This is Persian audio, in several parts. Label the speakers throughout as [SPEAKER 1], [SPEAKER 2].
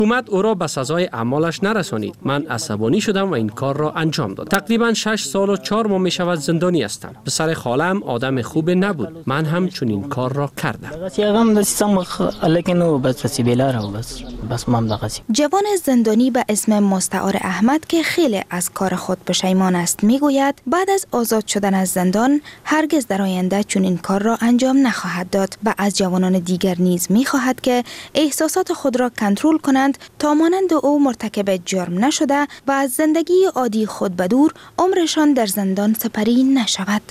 [SPEAKER 1] حکومت او را به سزای اعمالش نرسانید. من عصبانی شدم و این کار را انجام دادم. تقریبا 6 سال و 4 ماه می شود زندانی هستم. پسر خالم آدم خوب نبود. من هم چنین کار را کردم.
[SPEAKER 2] جوان زندانی به اسم مستعار احمد که خیلی از کار خود پشیمان است میگوید بعد از آزاد شدن از زندان هرگز در آینده چنین کار را انجام نخواهد داد و از جوانان دیگر نیز میخواهد که احساسات خود را کنترل کنند تا مانند او مرتکب جرم نشده و از زندگی عادی خود بدور عمرشان در زندان سپری نشود.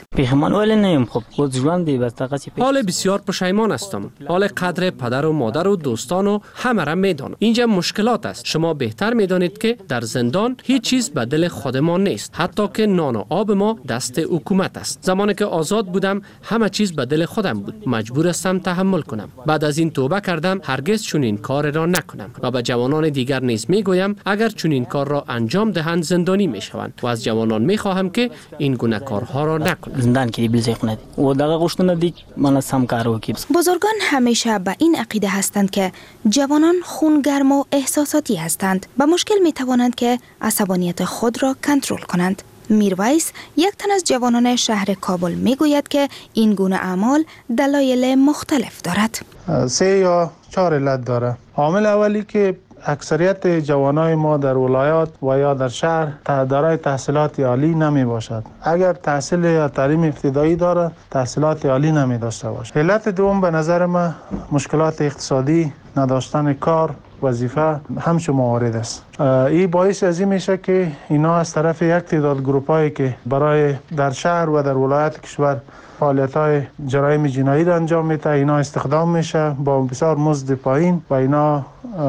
[SPEAKER 1] حال بسیار پشیمان هستم. حال قدر پدر و مادر و دوستان و همه را میدانم. اینجا مشکلات است. شما بهتر میدانید که در زندان هیچ چیز به دل خودمان نیست. حتی که نان و آب ما دست حکومت است. زمانی که آزاد بودم همه چیز به دل خودم بود. مجبور هستم تحمل کنم. بعد از این توبه کردم هرگز چنین کار را نکنم و به جوانان دیگر نیز میگویم اگر چنین کار را انجام دهند زندانی میشوند و از جوانان میخواهم که این گونه کارها را نکنند.
[SPEAKER 2] بزرگان همیشه به این عقیده هستند که جوانان خونگرم و احساساتی هستند. به مشکل می توانند که عصبانیت خود را کنترل کنند. میرویس یک تن از جوانان شهر کابل می گوید که این گونه اعمال دلایل مختلف دارد.
[SPEAKER 3] 3 یا 4 علت داره. عامل اولی که اکثریت جوانای ما در ولایات و یا در شهر دارای تحصیلات عالی نمی باشد. اگر تحصیل یا تعلیم ابتدایی داره تحصیلات عالی نمی داشته باشد. علت دوم به نظر من مشکلات اقتصادی، نداشتن کار، وظیفه همچون موارد است. این باعث از این میشه که اینا از طرف یک تعداد گروپایی که برای در شهر و در ولایت کشور فعالیت‌های جرایم جنایی را انجام میده اینا استخدام میشه با بسیار مزد پایین و اینا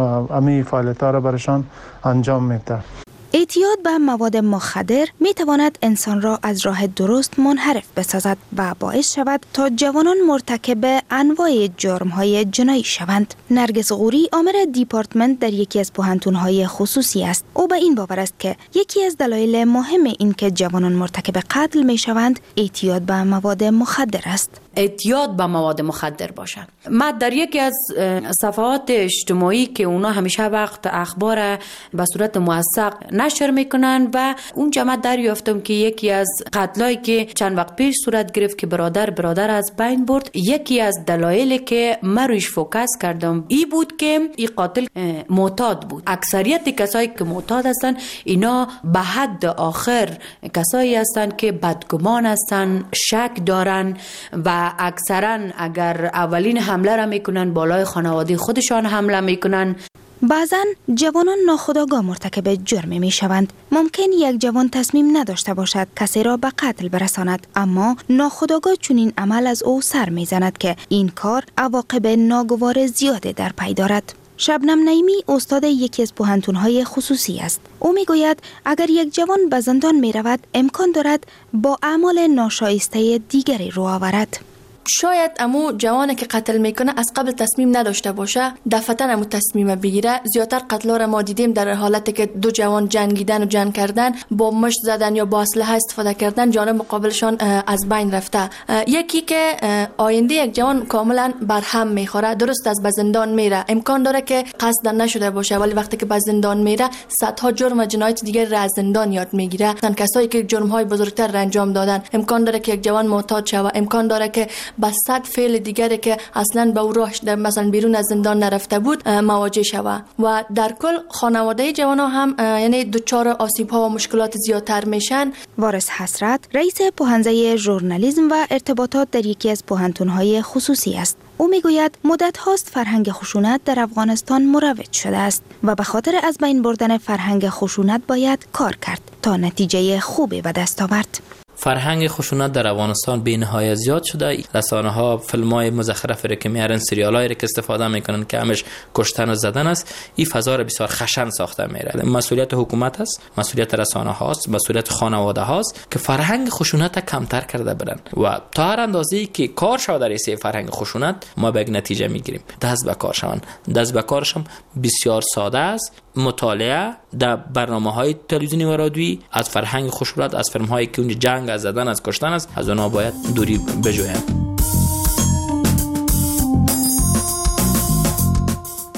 [SPEAKER 3] امی فعالیت‌ها را برشان انجام میده.
[SPEAKER 2] اعتیاد به مواد مخدر می تواند انسان را از راه درست منحرف بسازد و باعث شود تا جوانان مرتکب انواع جرم‌های جنایی شوند. نرگس غوری آمر دیپارتمنت در یکی از پوهنتون‌های خصوصی است. او به این باور است که یکی از دلایل مهم این که جوانان مرتکب قتل می شوند اعتیاد به مواد مخدر است.
[SPEAKER 4] اعتیاد به مواد مخدر باشند. من در یکی از صفحات اجتماعی که اونا همیشه وقت اخبار به صورت موثق نشر میکنن و اون جماعت دریافتم که یکی از قتلایی که چند وقت پیش صورت گرفت که برادر از بین برد، یکی از دلایلی که من رویش فوکس کردم ای بود که این قاتل معتاد بود. اکثریت کسایی که معتاد هستن اینا به حد آخر کسایی هستن که بدگمان هستن، شک دارن و اکثرا اگر اولین حمله را میکنن بالای خانواده خودشان حمله میکنن.
[SPEAKER 2] بعضن جوانان ناخودآگاه مرتکب جرم می شوند. ممکن یک جوان تصمیم نداشته باشد کسی را به قتل برساند، اما ناخودآگاه چنین عمل از او سر می زند که این کار عواقب ناگوار زیاده در پی دارد. شبنم نعیمی استاد یکی از پوهنتون‌های خصوصی است. او میگوید اگر یک جوان به زندان می رود امکان دارد با اعمال ناشایسته دیگری رو آورد.
[SPEAKER 5] شاید امو جوانی که قتل میکنه از قبل تصمیم نداشته باشه، دفعتاً امو تصمیم بگیره. زیادتر قتل‌ها را ما دیدیم در حالتی که دو جوان جنگیدن و جنگ کردن، با مشت زدن یا با اسلحه استفاده کردن، جانب مقابلشان از بین رفته. یکی که آینده یک جوان کاملا برهم میخوره، درست از زندان میره، امکان داره که قصد نشده باشه، ولی وقتی که به زندان میره صدها جرم و جنایت دیگر را از زندان یاد میگیره. کسایی که جرم‌های بزرگتر را انجام دادن، امکان داره که یک جوان معتاد شه، امکان داره که با صد فعل دیگری که اصلا به او راهش مثلا بیرون از زندان نرفته بود مواجه شود و در کل خانواده جوانا هم یعنی دچار آسیب‌ها و مشکلات زیادتر میشن.
[SPEAKER 2] وارث حسرت رئیس پوهنځی ژورنالیسم و ارتباطات در یکی از پوهنتون‌های خصوصی است. او میگوید مدت هاست فرهنگ خشونت در افغانستان مروج شده است و به خاطر از بین بردن فرهنگ خشونت باید کار کرد تا نتیجه خوبی به دست آورد.
[SPEAKER 6] فرهنگ خشونت در افغانستان بی نهایت زیاد شده. رسانه‌ها فیلم‌های مزخرفی را که میارن، سریال‌هایی را که استفاده میکنن که همش کشتن و زدن است، این فضا را بسیار خشن ساخته میره. مسئولیت حکومت است، مسئولیت رسانه‌ها است، مسئولیت خانواده هاست که فرهنگ خشونت کمتر کرده برن و تا هر اندازه‌ای که کار شود در این فرهنگ خشونت ما به یک نتیجه میگیریم. دست به کار شون. دست به کارش هم بسیار ساده است. مطالعه در برنامه‌های تلویزیونی و رادیویی از فرهنگ خشونت، از فیلم‌هایی که اونجا جنگ، از زدن، از کشتن است، از اونها باید دوری بجویند.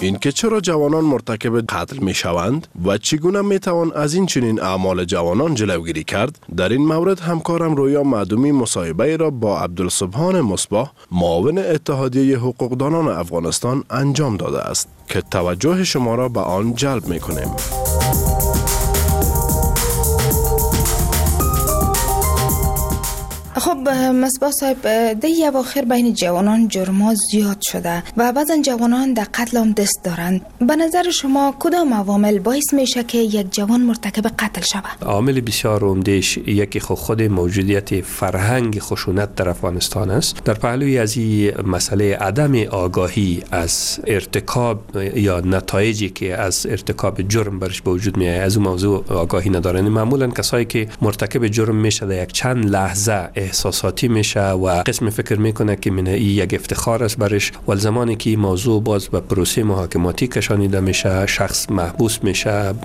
[SPEAKER 7] اینکه چرا جوانان مرتکب قتل می شوند و چگونه می توان از این چنین اعمال جوانان جلوگیری کرد، در این مورد همکارم رویا معدومی مصاحبه را با عبدالسبحان مصباح معاون اتحادیه حقوقدانان افغانستان انجام داده است که توجه شما را به آن جلب می کنیم.
[SPEAKER 2] خب مصباح صاحب، در اواخر بین جوانان جرما زیاد شده و بعضا جوانان در قتل هم دست دارند. به نظر شما کدام عوامل باعث میشه که یک جوان مرتکب قتل شود؟
[SPEAKER 8] عامل بسیار عمده‌اش یکی خود موجودیت فرهنگ خشونت در افغانستان است. در پهلوی از این مسئله عدم آگاهی از ارتکاب یا نتایجی که از ارتکاب جرم برش به وجود میاد، از اون موضوع آگاهی ندارن. معمولا کسایی که مرتکب جرم میشه در یک چند لحظه احساساتی میشه و قسم فکر میکنه که من این یک افتخار است برش، و زمانی که موضوع باز به پروسه محاکماتی کشانیده میشه، شخص محبوس میشه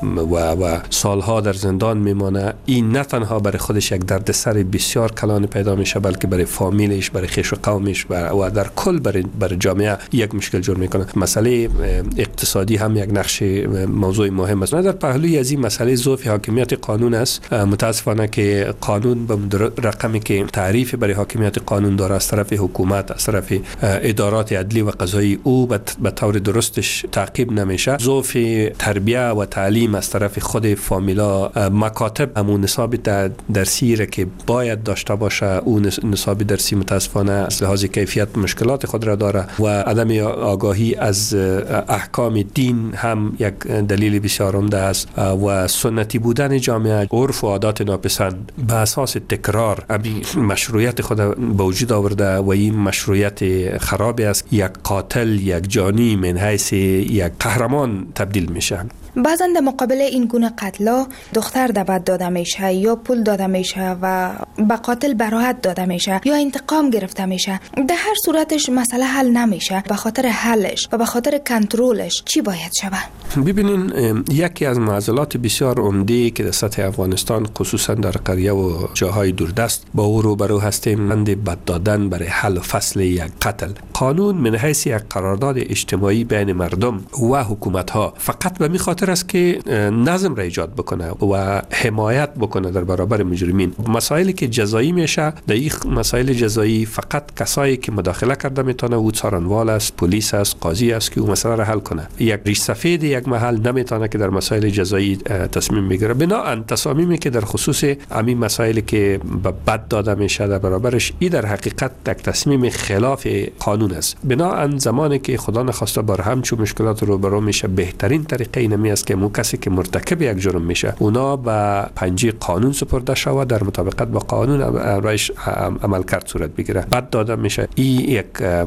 [SPEAKER 8] و سالها در زندان میمانه، این نه تنها برای خودش یک دردسر بسیار کلان پیدا میشه، بلکه برای فامیلش، برای خویش و قومش و در کل برای جامعه یک مشکل جور میکنه. مسئله اقتصادی هم یک نقش موضوع مهم است. در پهلوی از این مسئله ضعف حاکمیت قانون است. متاسفانه که قانون به رقمی که تعریف برای حاکمیت قانون داره از طرف حکومت، از طرف ادارات عدلی و قضایی، او به طور درستش تعقیب نمیشه. ضعف تربیه و تعلیم از طرف خود فامیلا، مکاتب همون نصاب درسی را که باید داشته باشه، اون نصاب درسی متاسفانه از لحاظ کیفیت مشکلات خود را داره و عدم آگاهی از احکام دین هم یک دلیل بسیار عمده است و سنتی بودن جامعه، عرف و عادات ناپسند به اساس تکرار مشروعیت خود به وجود آورده و این مشروعیت خرابی است. یک قاتل، یک جانی من حیث یک قهرمان تبدیل میشه.
[SPEAKER 2] بعضا در مقابل این گونه قتلا دختر دعوت داده میشه یا پول داده میشه و به قاتل براحت داده میشه یا انتقام گرفته میشه. در هر صورتش مسئله حل نمیشه. به خاطر حلش و به خاطر کنترلش چی باید شود؟
[SPEAKER 8] ببینین، یکی از معضلات بسیار عمده که در سطح افغانستان خصوصا در قریه و جاهای دوردست با او روبرو هستیم، مند بد دادن برای حل و فصل یک قتل. قانون من حیث یک قرارداد اجتماعی بین مردم و حکومت ها فقط به خاطر است که نظم را ایجاد بکنه و حمایت بکنه در برابر مجرمین. مسائلی که جزایی میشه، در این مسائل جزایی فقط کسایی که مداخله کرده میتونه، او څارنوال است، پلیس است، قاضی است که او مسئله را حل کنه. یک ریش سفید یک محل نمیتونه که در مسائل جزایی تصمیم بگیره. بنابراین تصامیمی که در خصوص همین مسائلی که به بد داده میشه در برابرش، این در حقیقت یک تصمیم خلاف قانون است. بنابراین زمانی که خدا نخواسته بر همچون مشکلات روبرو میشه، بهترین طریقه اینمی است که مو کسی که مرتکب یک جرم میشه اونا به پنجه قانون سپرده شود، در مطابقت با قانون روش عمل کرد صورت بگیره. بد داده میشه. این یک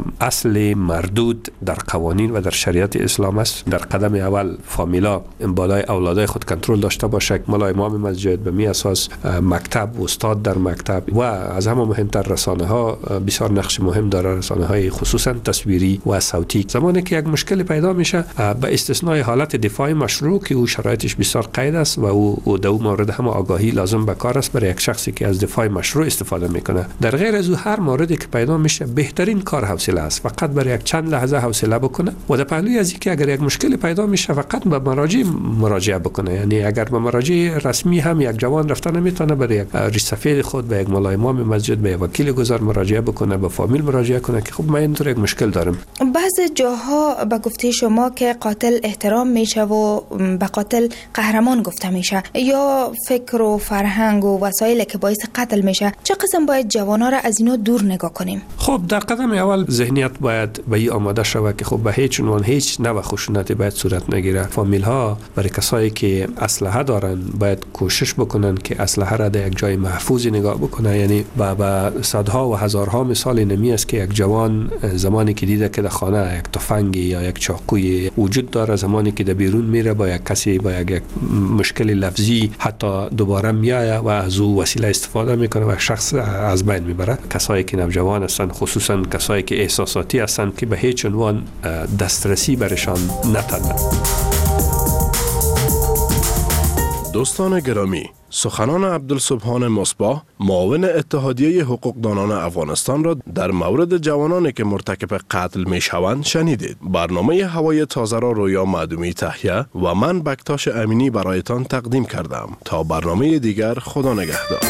[SPEAKER 8] اصل مردود در قوانین و در شریعت اسلام است. در قدم اول فامیلا بالای اولادای خود کنترل داشته باشه. مولا امام مسجد به می اساس مکتب و استاد در مکتب و از همه مهمتر رسانه ها بسیار نقش مهم داره، رسانه های خصوصا تصویری و صوتی. زمانی که یک مشکل پیدا میشه، به استثنای حالت دفاع مشروع که او شرایطش بسیار قید است و او در اون مورد هم آگاهی لازم به کار است برای یک شخصی که از دفاع مشروع استفاده میکنه. در غیر از او هر موردی که پیدا میشه، بهترین کار حوصله است. فقط برای یک چند لحظه حوصله بکنه و در پهلوی از اینکه اگر یک مشکل پیدا میشه فقط به مراجع مراجعه بکنه. یعنی اگر به مراجع رسمی هم یک جوان رفته نمیتونه، برای یک ریش سفید خود به یک مولا امام مسجد، به یک وکیل گذار مراجعه بکنه، به فامیل مراجعه کنه که خب من اینطور یک مشکل دارم.
[SPEAKER 2] بعض جاها به گفته شما که قاتل احترام میشه و به قاتل قهرمان گفته میشه، یا فکر و فرهنگ و وسایلی که باعث قتل میشه، چه قسم باید جوانا را از اینا دور نگاه کنیم؟
[SPEAKER 8] خب در قدم اول ذهنیت باید به این آماده شود که خب به هیچ عنوان هیچ نوع خشونتی باید صورت نگیره. فامیل ها برای کسایی که اسلحه دارن باید کوشش بکنن که اسلحه را در یک جای محفوظی نگاه بکنن. یعنی با صدها و هزارها مثال نمی است که یک جوان زمانی که دیده که در خانه یک تفنگ یا یک چاقوی وجود داره، زمانی که در بیرون میره با یک کسی با یک مشکل لفظی حتی دوباره میایه و از او وسیله استفاده میکنه و شخص از بین میبره. کسایی که نوجوان هستن، خصوصا کسایی که احساساتی هستن، که به هیچ عنوان دسترسی برشان نتنه.
[SPEAKER 7] دوستان گرامی، سخنان عبدالسبحان مصباح معاون اتحادیه حقوقدانان افغانستان را در مورد جوانانی که مرتکب قتل می شوند شنیدید. برنامه هوای تازه را رویا معدومی تهیه و من بکتاش امینی برایتان تقدیم کردم. تا برنامه دیگر، خدا نگهدار.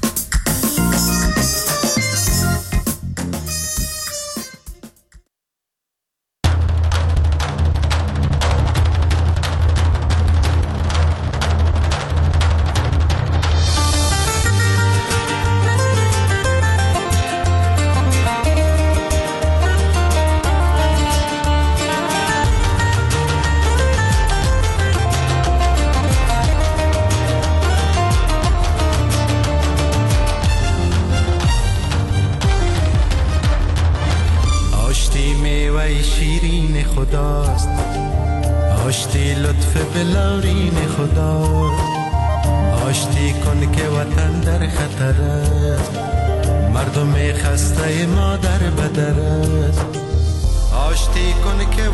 [SPEAKER 9] شیرین خداست، آشتی لطف بلورین خداست. آشتی کن که وطن در خطر است، مردم خسته ما در بدر است. آشتی کن که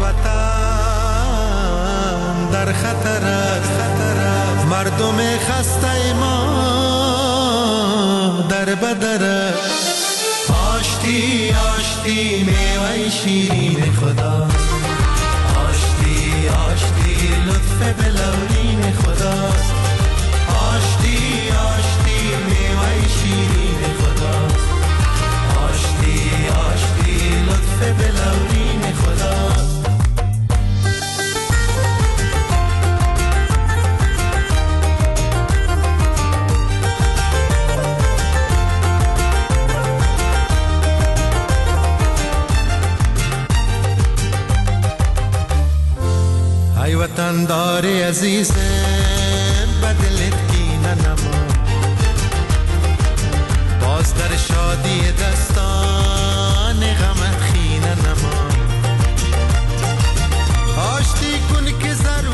[SPEAKER 9] وطن در خطر است، مردم خسته ما در بدر است. آشتی آشتی میوه شیرین خدا، آشتی آشتی لطف بلورین خدا. آشتی آشتی میوه شیرین خدا، آشتی آشتی لطف بلورین خدا. ای وطن داری عزیزم بدلت کینه نما، باز در شادی دستان